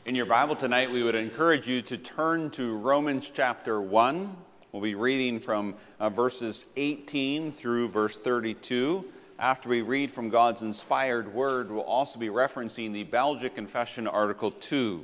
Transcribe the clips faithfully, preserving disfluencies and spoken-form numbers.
In your Bible tonight, we would encourage you to turn to Romans chapter one. We'll be reading from uh, verses eighteen through verse thirty-two. After we read from God's inspired word, we'll also be referencing the Belgic Confession, Article two.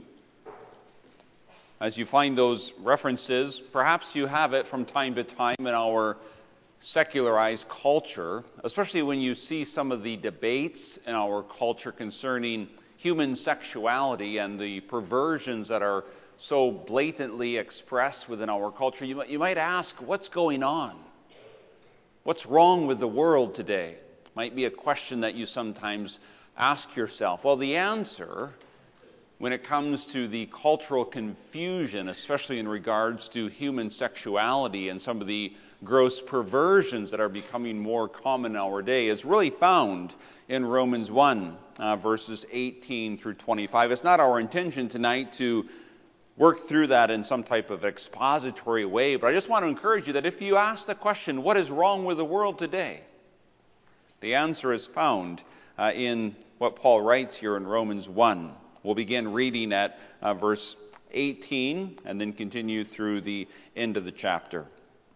As you find those references, perhaps you have it from time to time in our secularized culture, especially when you see some of the debates in our culture concerning human sexuality and the perversions that are so blatantly expressed within our culture. You, you might ask, what's going on? What's wrong with the world today? Might be a question that you sometimes ask yourself. Well, the answer, when it comes to the cultural confusion, especially in regards to human sexuality and some of the gross perversions that are becoming more common in our day, is really found in Romans one, uh, verses eighteen through twenty-five. It's not our intention tonight to work through that in some type of expository way, but I just want to encourage you that if you ask the question, what is wrong with the world today? The answer is found uh, in what Paul writes here in Romans one. We'll begin reading at uh, verse eighteen and then continue through the end of the chapter.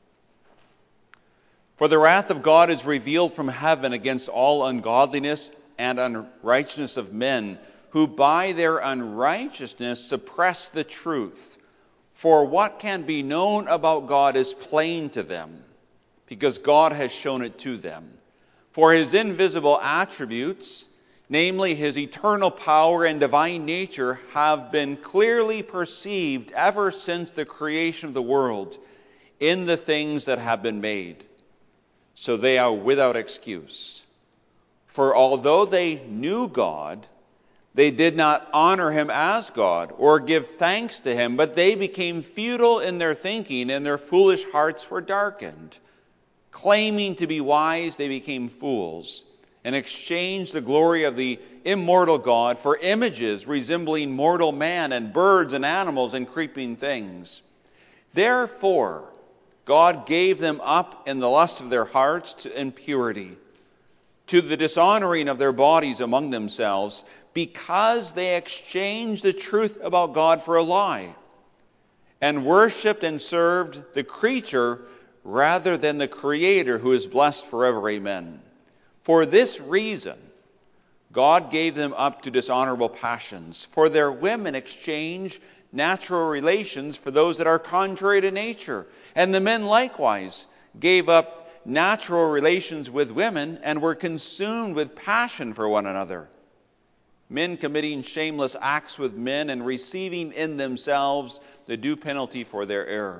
For the wrath of God is revealed from heaven against all ungodliness and unrighteousness of men, who by their unrighteousness suppress the truth. For what can be known about God is plain to them, because God has shown it to them. For his invisible attributes, namely his eternal power and divine nature, have been clearly perceived ever since the creation of the world in the things that have been made. So they are without excuse. For although they knew God, they did not honor him as God or give thanks to him, but they became futile in their thinking, and their foolish hearts were darkened. Claiming to be wise, they became fools, and exchanged the glory of the immortal God for images resembling mortal man and birds and animals and creeping things. Therefore, God gave them up in the lust of their hearts to impurity, to the dishonoring of their bodies among themselves, because they exchanged the truth about God for a lie, and worshipped and served the creature rather than the Creator, who is blessed forever. Amen. For this reason, God gave them up to dishonorable passions. For their women exchange natural relations for those that are contrary to nature. And the men likewise gave up natural relations with women and were consumed with passion for one another. Men committing shameless acts with men and receiving in themselves the due penalty for their error.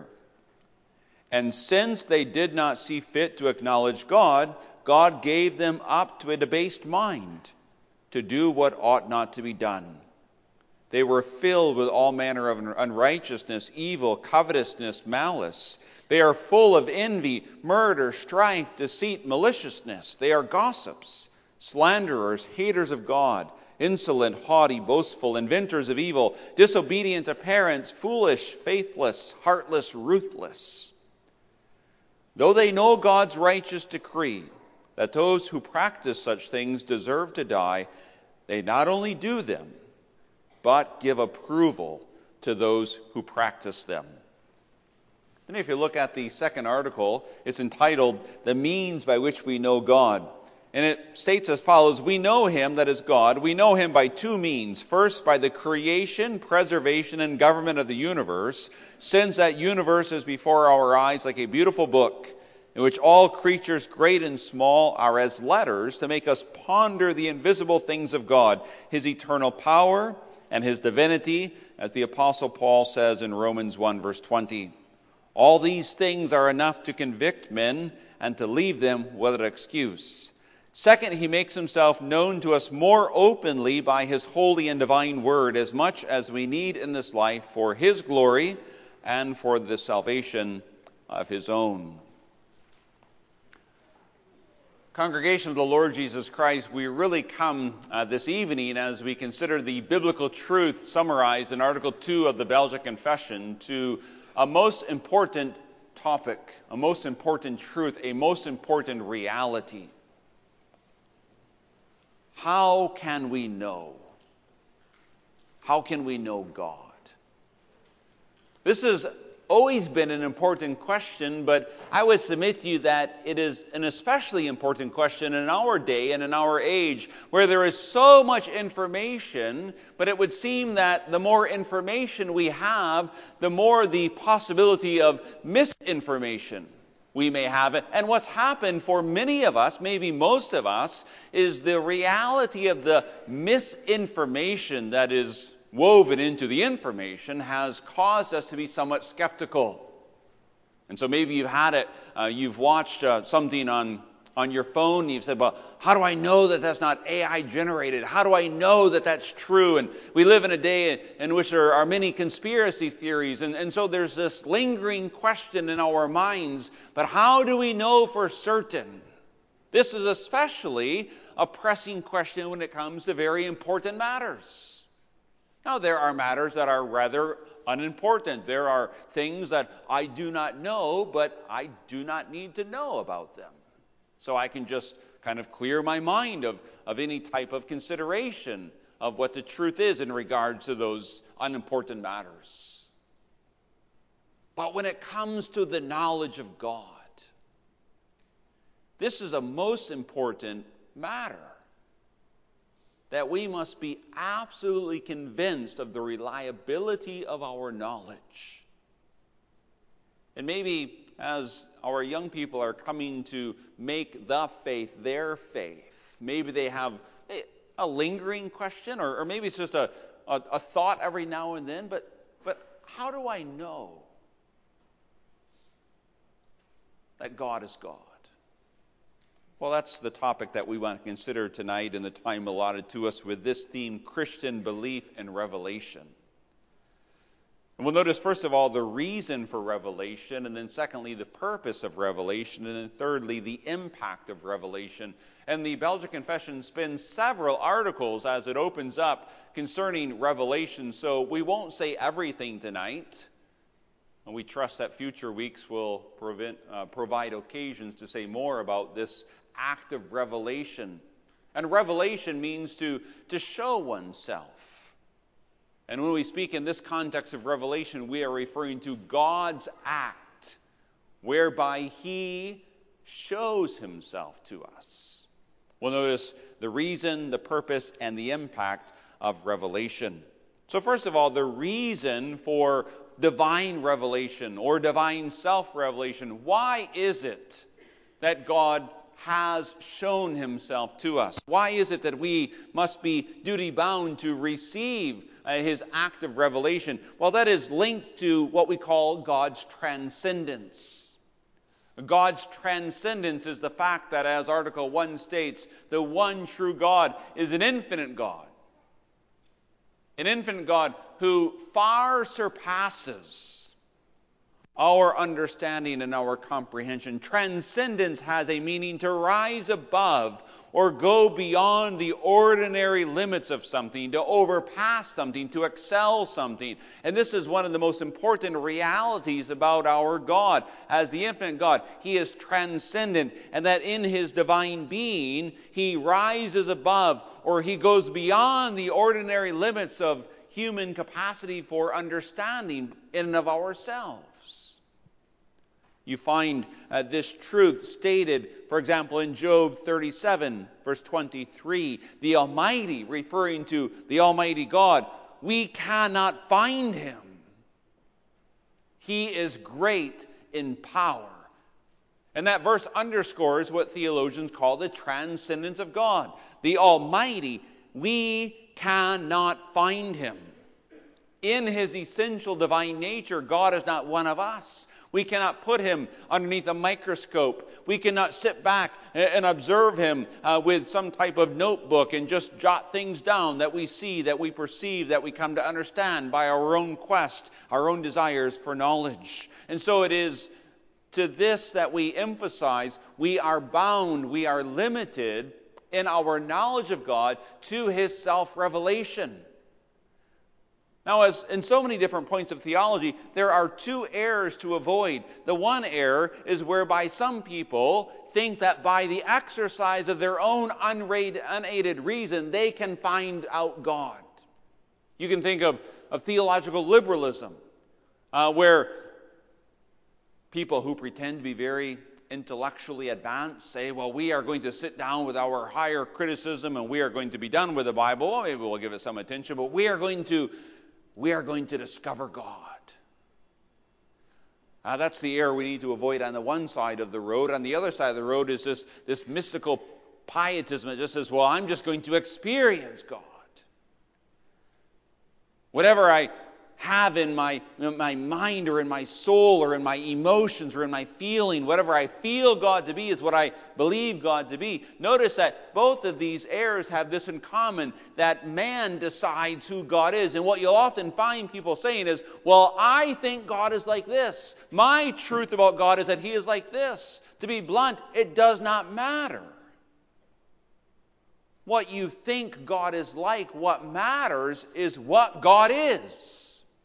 And since they did not see fit to acknowledge God, God gave them up to a debased mind to do what ought not to be done. They were filled with all manner of unrighteousness, evil, covetousness, malice. They are full of envy, murder, strife, deceit, maliciousness. They are gossips, slanderers, haters of God, insolent, haughty, boastful, inventors of evil, disobedient to parents, foolish, faithless, heartless, ruthless. Though they know God's righteous decree that those who practice such things deserve to die, they not only do them, but give approval to those who practice them. And if you look at the second article, it's entitled, The Means by Which We Know God. And it states as follows: we know him, that is God. We know him by two means. First, by the creation, preservation, and government of the universe, since that universe is before our eyes like a beautiful book, in which all creatures, great and small, are as letters to make us ponder the invisible things of God, his eternal power and his divinity, as the Apostle Paul says in Romans one, verse twenty. All these things are enough to convict men and to leave them without excuse. Second, he makes himself known to us more openly by his holy and divine word, as much as we need in this life for his glory and for the salvation of his own. Congregation of the Lord Jesus Christ, we really come uh, this evening as we consider the biblical truth summarized in Article two of the Belgic Confession to a most important topic, a most important truth, a most important reality. How can we know? How can we know God? This has always been an important question, but I would submit to you that it is an especially important question in our day and in our age, where there is so much information, but it would seem that the more information we have, the more the possibility of misinformation we may have it. And what's happened for many of us, maybe most of us, is the reality of the misinformation that is woven into the information has caused us to be somewhat skeptical. And so maybe you've had it, uh, you've watched uh, something on, on your phone, and you've said, well, how do I know that that's not A I generated? How do I know that that's true? And we live in a day in which there are many conspiracy theories, and, and so there's this lingering question in our minds, but how do we know for certain? This is especially a pressing question when it comes to very important matters. Now, there are matters that are rather unimportant. There are things that I do not know, but I do not need to know about them. So I can just kind of clear my mind of, of any type of consideration of what the truth is in regard to those unimportant matters. But when it comes to the knowledge of God, this is a most important matter. That we must be absolutely convinced of the reliability of our knowledge. And maybe as our young people are coming to make the faith their faith, maybe they have a lingering question, or, or maybe it's just a, a, a thought every now and then, but, but how do I know that God is God? Well, that's the topic that we want to consider tonight in the time allotted to us with this theme, Christian belief and revelation. And we'll notice, first of all, the reason for revelation, and then secondly, the purpose of revelation, and then thirdly, the impact of revelation. And the Belgic Confession spends several articles as it opens up concerning revelation, so we won't say everything tonight. And we trust that future weeks will prevent, uh, provide occasions to say more about this act of revelation. And revelation means to, to show oneself. And when we speak in this context of revelation, we are referring to God's act whereby He shows Himself to us. We'll notice the reason, the purpose, and the impact of revelation. So first of all, the reason for divine revelation or divine self-revelation. Why is it that God has shown Himself to us? Why is it that we must be duty-bound to receive uh, His act of revelation? Well, that is linked to what we call God's transcendence. God's transcendence is the fact that, as Article one states, the one true God is an infinite God. An infinite God who far surpasses our understanding and our comprehension. Transcendence has a meaning to rise above or go beyond the ordinary limits of something, to overpass something, to excel something. And this is one of the most important realities about our God. As the infinite God, He is transcendent, and that in His divine being, He rises above or He goes beyond the ordinary limits of human capacity for understanding in and of ourselves. You find uh, this truth stated, for example, in Job thirty-seven, verse twenty-three. The Almighty, referring to the Almighty God, we cannot find Him. He is great in power. And that verse underscores what theologians call the transcendence of God. The Almighty, we cannot find Him. In His essential divine nature, God is not one of us. We cannot put Him underneath a microscope. We cannot sit back and observe Him uh, with some type of notebook and just jot things down that we see, that we perceive, that we come to understand by our own quest, our own desires for knowledge. And so it is to this that we emphasize we are bound, we are limited in our knowledge of God to His self-revelation. Now, as in so many different points of theology, there are two errors to avoid. The one error is whereby some people think that by the exercise of their own unaided reason, they can find out God. You can think of, of theological liberalism, uh, where people who pretend to be very intellectually advanced say, well, we are going to sit down with our higher criticism and we are going to be done with the Bible. Well, maybe we'll give it some attention, but we are going to, we are going to discover God. Uh, that's the error we need to avoid on the one side of the road. On the other side of the road is this, this mystical pietism that just says, well, I'm just going to experience God. Whatever I have in my, in my mind or in my soul or in my emotions or in my feeling, whatever I feel God to be is what I believe God to be. Notice that both of these errors have this in common, that man decides who God is. And what you'll often find people saying is, well, I think God is like this. My truth about God is that He is like this. To be blunt, it does not matter what you think God is like. What matters is what God is.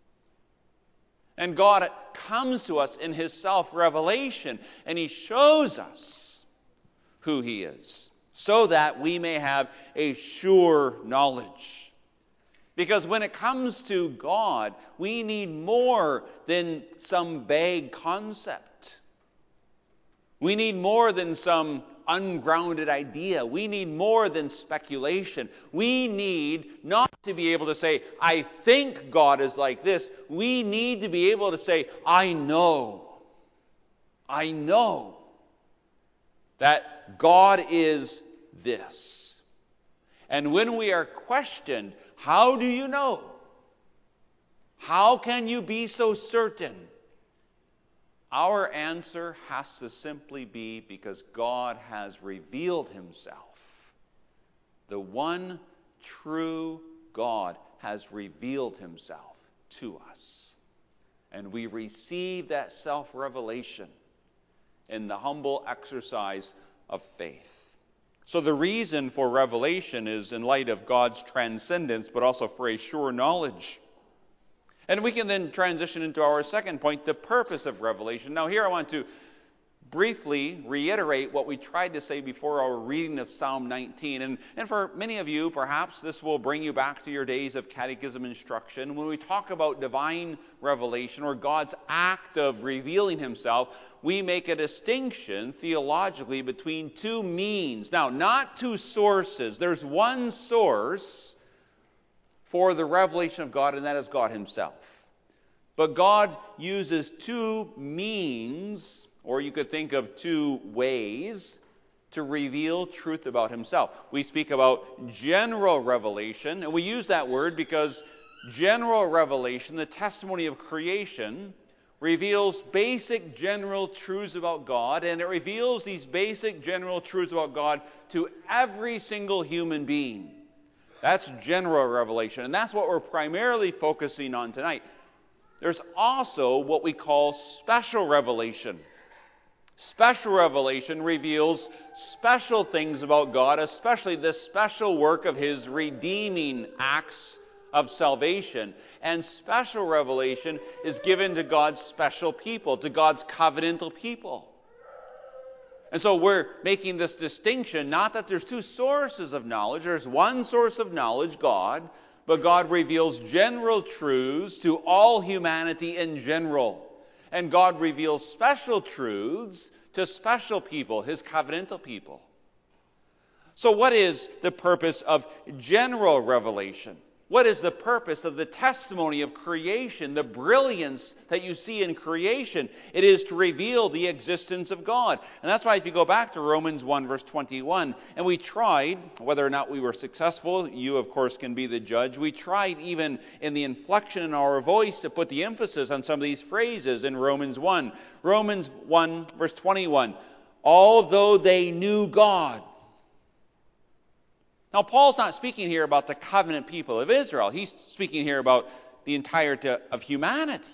And God comes to us in His self-revelation, and He shows us who He is, so that we may have a sure knowledge. Because when it comes to God, we need more than some vague concept. We need more than some ungrounded idea. We need more than speculation. We need not to be able to say, I think God is like this. We need to be able to say, I know. I know that God is this. And when we are questioned, how do you know? How can you be so certain? Our answer has to simply be because God has revealed Himself. The one true God has revealed Himself to us. And we receive that self-revelation in the humble exercise of faith. So the reason for revelation is in light of God's transcendence, but also for a sure knowledge. And we can then transition into our second point, the purpose of revelation. Now here I want to briefly reiterate what we tried to say before our reading of Psalm nineteen. And, and for many of you, perhaps this will bring you back to your days of catechism instruction. When we talk about divine revelation, or God's act of revealing Himself, we make a distinction theologically between two means. Now, not two sources. There's one source for the revelation of God, and that is God Himself. But God uses two means, or you could think of two ways, to reveal truth about Himself. We speak about general revelation, and we use that word because general revelation, the testimony of creation, reveals basic general truths about God, and it reveals these basic general truths about God to every single human being. That's general revelation, and that's what we're primarily focusing on tonight. There's also what we call special revelation. Special revelation reveals special things about God, especially the special work of His redeeming acts of salvation. And special revelation is given to God's special people, to God's covenantal people. And so we're making this distinction, not that there's two sources of knowledge. There's one source of knowledge, God, but God reveals general truths to all humanity in general. And God reveals special truths to special people, His covenantal people. So what is the purpose of general revelation? What is the purpose of the testimony of creation, the brilliance that you see in creation? It is to reveal the existence of God. And that's why if you go back to Romans one, verse twenty-one, and we tried, whether or not we were successful, you, of course, can be the judge. We tried even in the inflection in our voice to put the emphasis on some of these phrases in Romans one. Romans one, verse twenty-one, although they knew God. Now, Paul's not speaking here about the covenant people of Israel. He's speaking here about the entirety of humanity.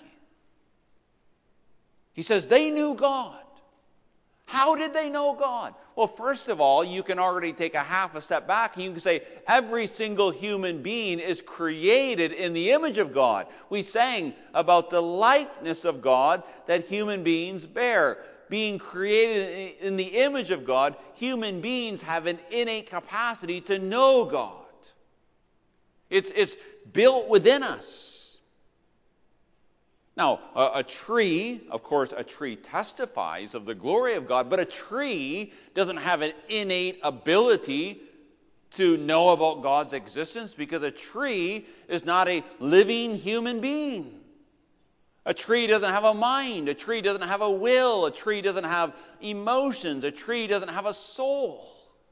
He says they knew God. How did they know God? Well, first of all, you can already take a half a step back and you can say every single human being is created in the image of God. We sang about the likeness of God that human beings bear. Being created in the image of God, human beings have an innate capacity to know God. It's, it's built within us. Now, a, a tree, of course, a tree testifies of the glory of God, but a tree doesn't have an innate ability to know about God's existence, because a tree is not a living human being. A tree doesn't have a mind. A tree doesn't have a will. A tree doesn't have emotions. A tree doesn't have a soul.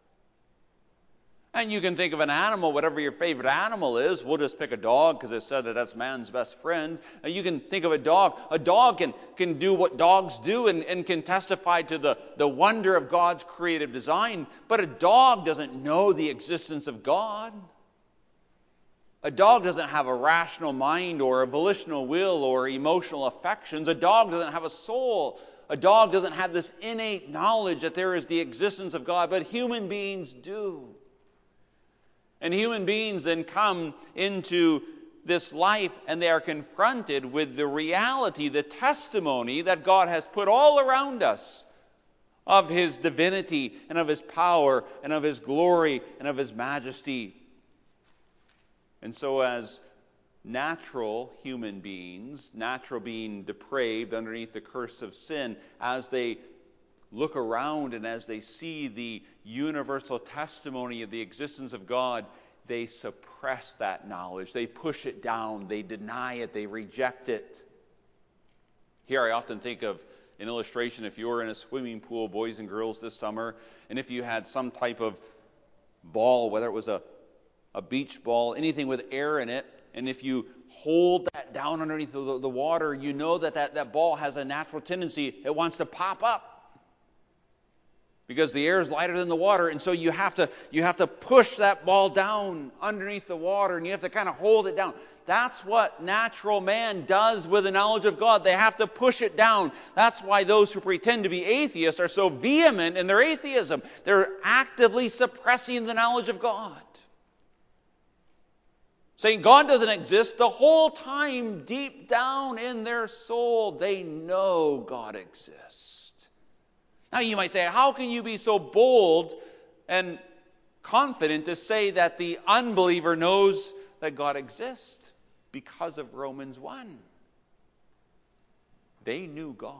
And you can think of an animal, whatever your favorite animal is. We'll just pick a dog because it said that that's man's best friend. And you can think of a dog. A dog can, can do what dogs do and, and can testify to the, the wonder of God's creative design. But a dog doesn't know the existence of God. A dog doesn't have a rational mind or a volitional will or emotional affections. A dog doesn't have a soul. A dog doesn't have this innate knowledge that there is the existence of God. But human beings do. And human beings then come into this life and they are confronted with the reality, the testimony that God has put all around us of His divinity and of His power and of His glory and of His majesty. And so as natural human beings, natural being depraved underneath the curse of sin, as they look around and as they see the universal testimony of the existence of God, they suppress that knowledge. They push it down. They deny it. They reject it. Here I often think of an illustration. If you were in a swimming pool, boys and girls, this summer, and if you had some type of ball, whether it was a, a beach ball, anything with air in it, and if you hold that down underneath the, the water, you know that, that that ball has a natural tendency. It wants to pop up. Because the air is lighter than the water, and so you have to you have to push that ball down underneath the water, and you have to kind of hold it down. That's what natural man does with the knowledge of God. They have to push it down. That's why those who pretend to be atheists are so vehement in their atheism. They're actively suppressing the knowledge of God. Saying God doesn't exist. The whole time, deep down in their soul, they know God exists. Now you might say, how can you be so bold and confident to say that the unbeliever knows that God exists? Because of Romans one. They knew God,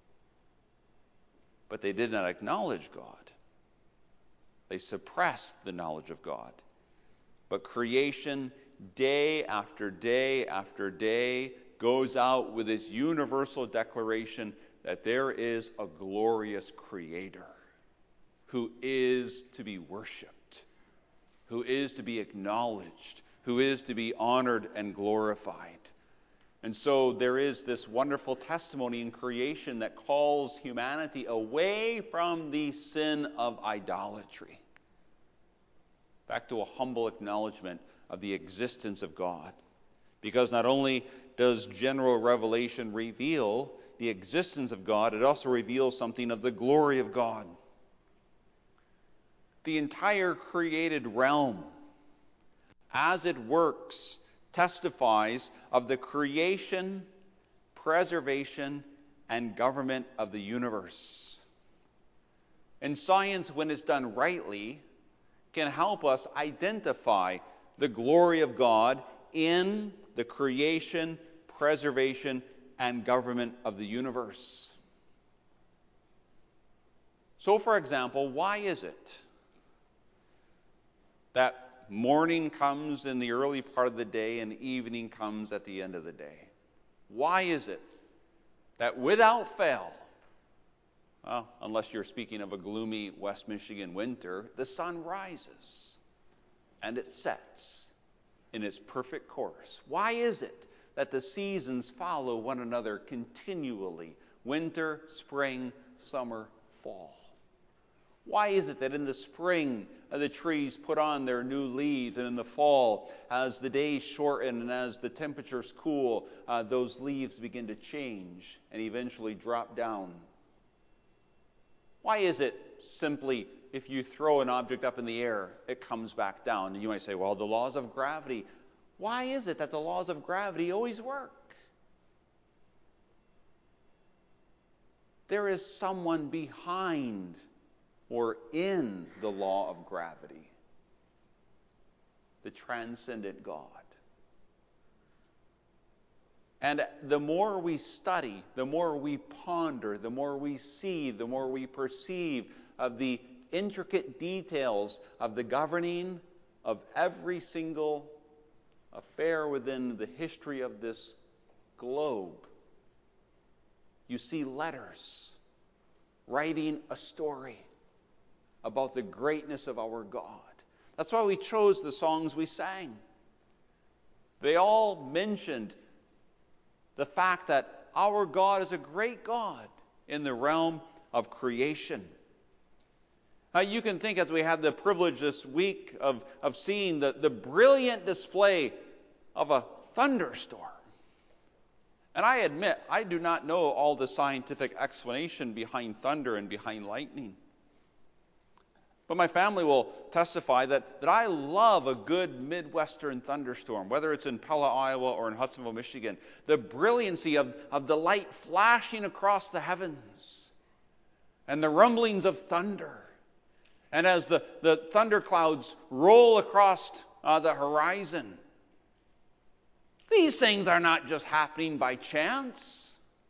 but they did not acknowledge God. They suppressed the knowledge of God. But creation, day after day after day, goes out with its universal declaration that there is a glorious Creator who is to be worshipped, who is to be acknowledged, who is to be honored and glorified. And so there is this wonderful testimony in creation that calls humanity away from the sin of idolatry, back to a humble acknowledgement of the existence of God. Because not only does general revelation reveal the existence of God, it also reveals something of the glory of God. The entire created realm, as it works, testifies of the creation, preservation, and government of the universe. And science, when it's done rightly, can help us identify the glory of God in the creation, preservation, and government of the universe. So, for example, why is it that morning comes in the early part of the day and evening comes at the end of the day? Why is it that without fail, well, unless you're speaking of a gloomy West Michigan winter, the sun rises and it sets in its perfect course? Why is it that the seasons follow one another continually? Winter, spring, summer, fall. Why is it that in the spring uh, the trees put on their new leaves, and in the fall, as the days shorten and as the temperatures cool, uh, those leaves begin to change and eventually drop down? Why is it simply if you throw an object up in the air, it comes back down? And you might say, well, the laws of gravity. Why is it that the laws of gravity always work? There is someone behind or in the law of gravity. the transcendent God. And the more we study, the more we ponder, the more we see, the more we perceive of the intricate details of the governing of every single affair within the history of this globe. You see letters writing a story about the greatness of our God. That's why we chose the songs we sang. They all mentioned the fact that our God is a great God in the realm of creation. Now, you can think, as we had the privilege this week of, of seeing the, the brilliant display of a thunderstorm. And I admit, I do not know all the scientific explanation behind thunder and behind lightning. But my family will testify that, that I love a good Midwestern thunderstorm, whether it's in Pella, Iowa, or in Hudsonville, Michigan. The brilliancy of, of the light flashing across the heavens and the rumblings of thunder. And as the, the thunder clouds roll across uh, the horizon, these things are not just happening by chance.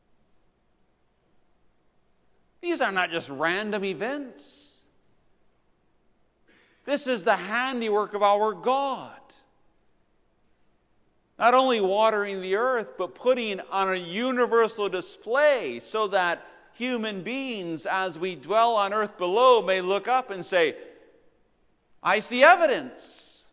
These are not just random events. This is the handiwork of our God. Not only watering the earth, but putting on a universal display so that human beings, as we dwell on earth below, may look up and say, I see evidence.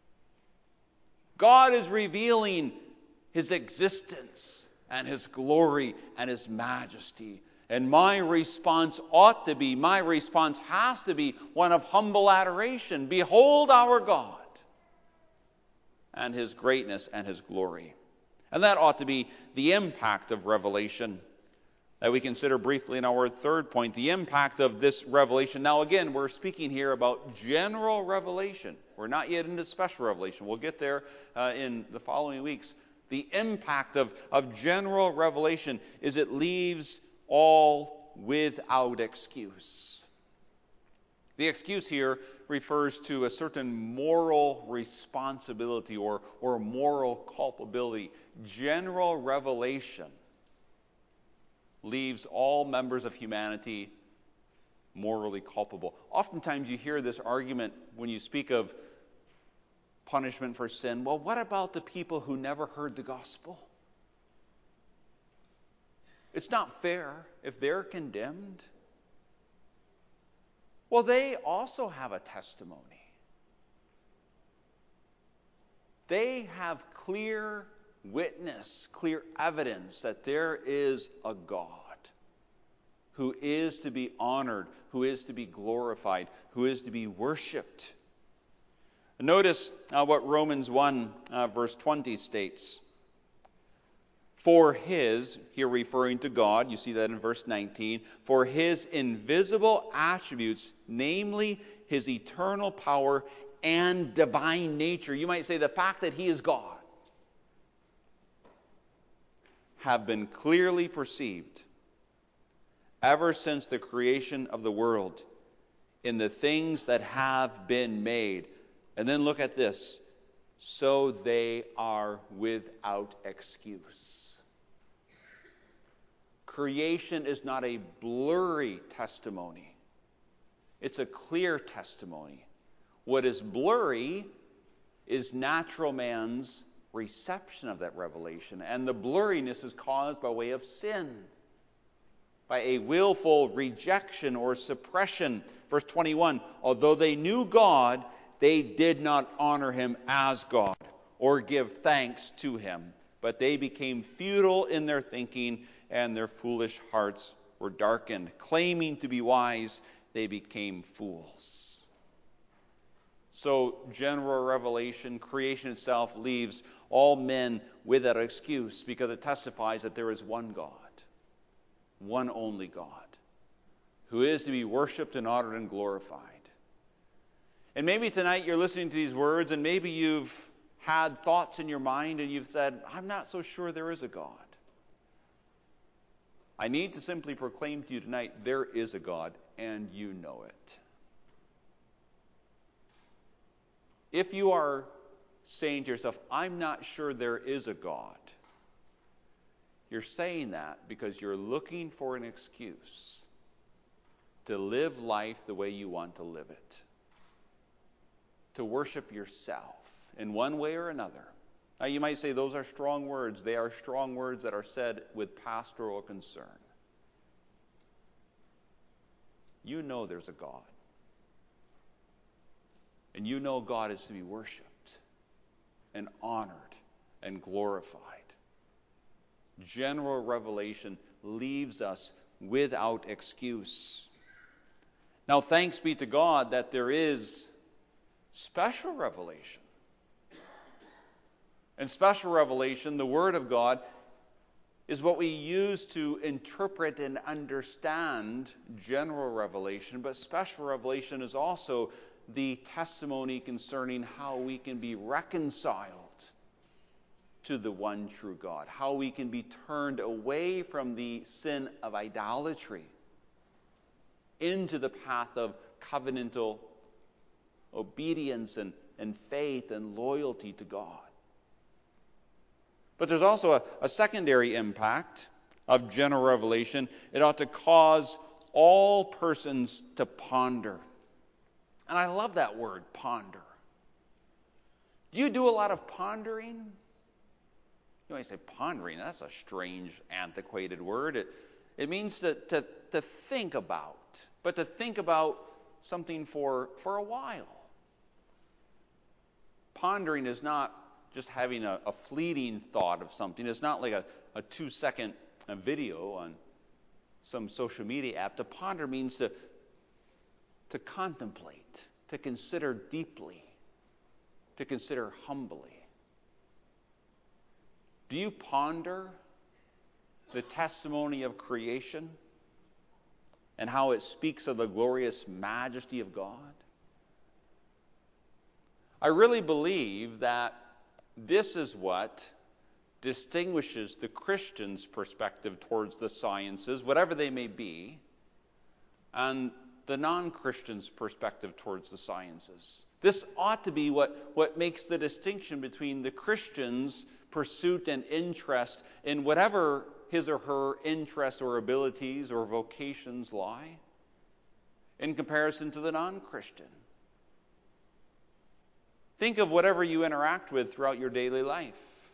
God is revealing His existence and His glory and His majesty. And my response ought to be, my response has to be one of humble adoration. Behold our God and His greatness and His glory. And that ought to be the impact of revelation that we consider briefly in our third point, the impact of this revelation. Now again, we're speaking here about general revelation. We're not yet into special revelation. We'll get there uh, in the following weeks. The impact of, of general revelation is it leaves all without excuse. The excuse here refers to a certain moral responsibility or, or moral culpability. General revelation leaves all members of humanity morally culpable. Oftentimes you hear this argument when you speak of punishment for sin. Well, what about the people who never heard the gospel? It's not fair if they're condemned. Well, they also have a testimony. They have clear witness, clear evidence that there is a God who is to be honored, who is to be glorified, who is to be worshipped. Notice uh, what Romans one, uh, verse twenty states. For His, here referring to God, you see that in verse nineteen, for His invisible attributes, namely His eternal power and divine nature, you might say the fact that He is God, have been clearly perceived ever since the creation of the world in the things that have been made. And then look at this. So they are without excuse. Creation is not a blurry testimony. It's a clear testimony. What is blurry is natural man's reception of that revelation. And the blurriness is caused by way of sin, by a willful rejection or suppression. Verse twenty-one, although they knew God, they did not honor Him as God or give thanks to Him, but they became futile in their thinking, and their foolish hearts were darkened. Claiming to be wise, they became fools. So, general revelation, creation itself, leaves all men without excuse because it testifies that there is one God, one only God, who is to be worshipped and honored and glorified. And maybe tonight you're listening to these words, and maybe you've had thoughts in your mind and you've said, I'm not so sure there is a God. I need to simply proclaim to you tonight, there is a God, and you know it. If you are saying to yourself, I'm not sure there is a God. You're saying that because you're looking for an excuse to live life the way you want to live it. To worship yourself in one way or another. Now you might say those are strong words. They are strong words that are said with pastoral concern. You know there's a God. And you know God is to be worshipped and honored and glorified. General revelation leaves us without excuse. Now, thanks be to God that there is special revelation. And special revelation, the Word of God, is what we use to interpret and understand general revelation. But special revelation is also the testimony concerning how we can be reconciled to the one true God, how we can be turned away from the sin of idolatry into the path of covenantal obedience and, and faith and loyalty to God. But there's also a, a secondary impact of general revelation. It ought to cause all persons to ponder. And I love that word, ponder. Do you do a lot of pondering? You might say, pondering, that's a strange, antiquated word. It, it means to, to, to think about, but to think about something for, for a while. Pondering is not just having a, a fleeting thought of something. It's not like a, a two-second video on some social media app. To ponder means to, to contemplate, to consider deeply, to consider humbly. Do you ponder the testimony of creation and how it speaks of the glorious majesty of God? I really believe that this is what distinguishes the Christian's perspective towards the sciences, whatever they may be, and the non-Christian's perspective towards the sciences. This ought to be what, what makes the distinction between the Christian's pursuit and interest in whatever his or her interests or abilities or vocations lie, in comparison to the non-Christian. Think of whatever you interact with throughout your daily life.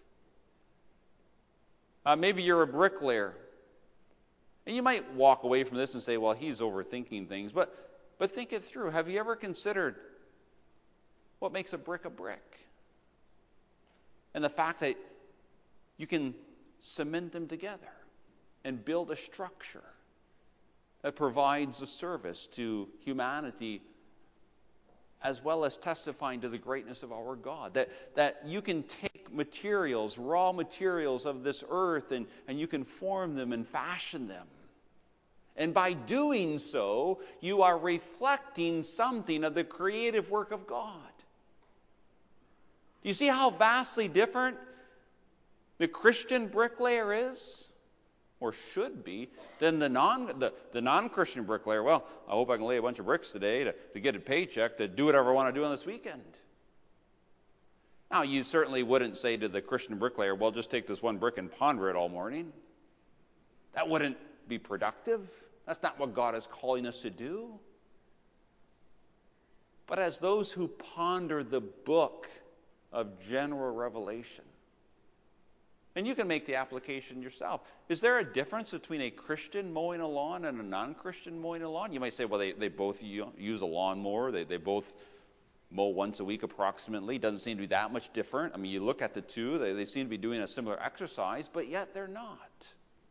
Uh, maybe you're a bricklayer. And you might walk away from this and say, well, he's overthinking things. But, but think it through. Have you ever considered what makes a brick a brick? And the fact that you can cement them together and build a structure that provides a service to humanity, as well as testifying to the greatness of our God. That, that you can take materials, raw materials of this earth, and, and you can form them and fashion them. And by doing so, you are reflecting something of the creative work of God. Do you see how vastly different the Christian bricklayer is, or should be, than the non the, the non-Christian bricklayer? Well, I hope I can lay a bunch of bricks today to, to get a paycheck to do whatever I want to do on this weekend. Now, you certainly wouldn't say to the Christian bricklayer, well, just take this one brick and ponder it all morning. That wouldn't be productive. That's not what God is calling us to do. But as those who ponder the book of general revelation, and you can make the application yourself. Is there a difference between a Christian mowing a lawn and a non-Christian mowing a lawn? You might say, well, they, they both use a lawnmower. They, they both mow once a week approximately. Doesn't seem to be that much different. I mean, you look at the two, they, they seem to be doing a similar exercise, but yet they're not.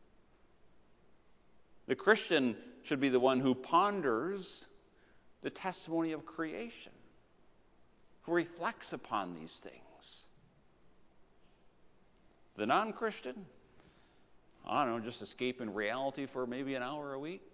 The Christian should be the one who ponders the testimony of creation, who reflects upon these things. The non-Christian, I don't know, just escaping reality for maybe an hour a week.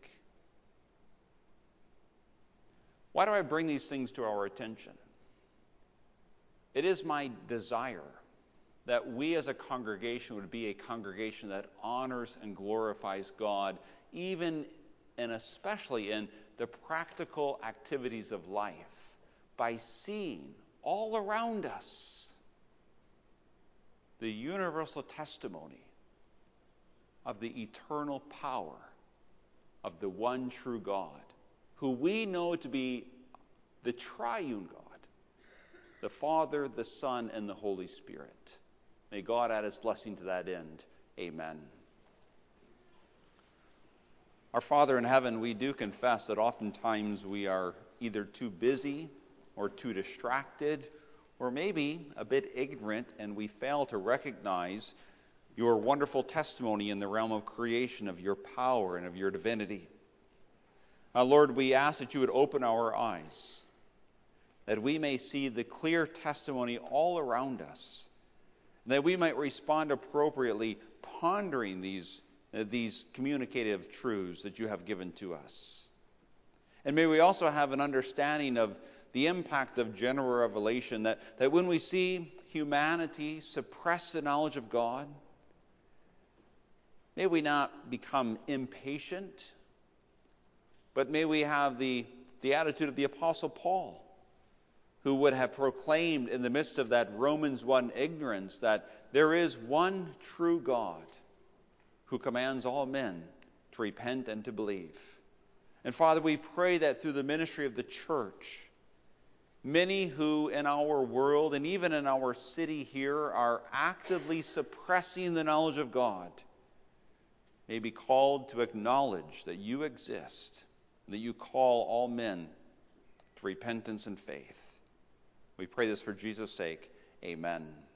Why do I bring these things to our attention? It is my desire that we as a congregation would be a congregation that honors and glorifies God, even and especially in the practical activities of life, by seeing all around us the universal testimony of the eternal power of the one true God, who we know to be the triune God, the Father, the Son, and the Holy Spirit. May God add his blessing to that end. Amen. Our Father in heaven, we do confess that oftentimes we are either too busy or too distracted or maybe a bit ignorant, and we fail to recognize your wonderful testimony in the realm of creation of your power and of your divinity. Uh, Lord, we ask that you would open our eyes, that we may see the clear testimony all around us, and that we might respond appropriately, pondering these, uh, these communicative truths that you have given to us. And may we also have an understanding of the impact of general revelation, that, that when we see humanity suppress the knowledge of God, may we not become impatient, but may we have the, the attitude of the Apostle Paul, who would have proclaimed in the midst of that Romans one ignorance that there is one true God who commands all men to repent and to believe. And Father, we pray that through the ministry of the church, many who in our world and even in our city here are actively suppressing the knowledge of God may be called to acknowledge that you exist, and that you call all men to repentance and faith. We pray this for Jesus' sake. Amen.